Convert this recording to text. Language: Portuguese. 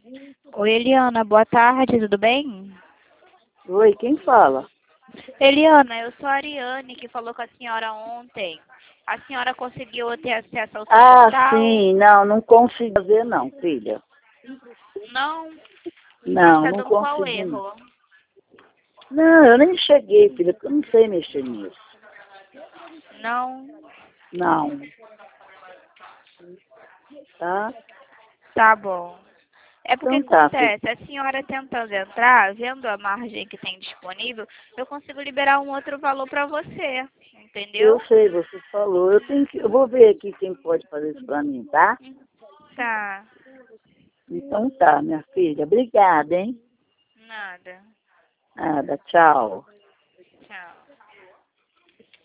Oi, Eliana, boa tarde, tudo bem? Oi, quem fala? Eliana, eu sou a Ariane, que falou com a senhora ontem. A senhora conseguiu ter acesso ao seu Ah, portal? sim, não consigo ver não, filha. Não? Mas Não, está não dando qual consegui não. erro? Não, eu nem cheguei, filha, porque eu não sei mexer nisso. Não? Não, tá? Tá bom. É porque Então tá, filha. acontece, a senhora tentando entrar, vendo a margem que tem disponível, eu consigo liberar um outro valor para você, Eu entendeu? sei, você falou. Eu vou ver aqui quem pode fazer isso pra mim, tá? Tá, Então tá, minha filha. Obrigada, hein? nada. Nada, tchau. Tchau.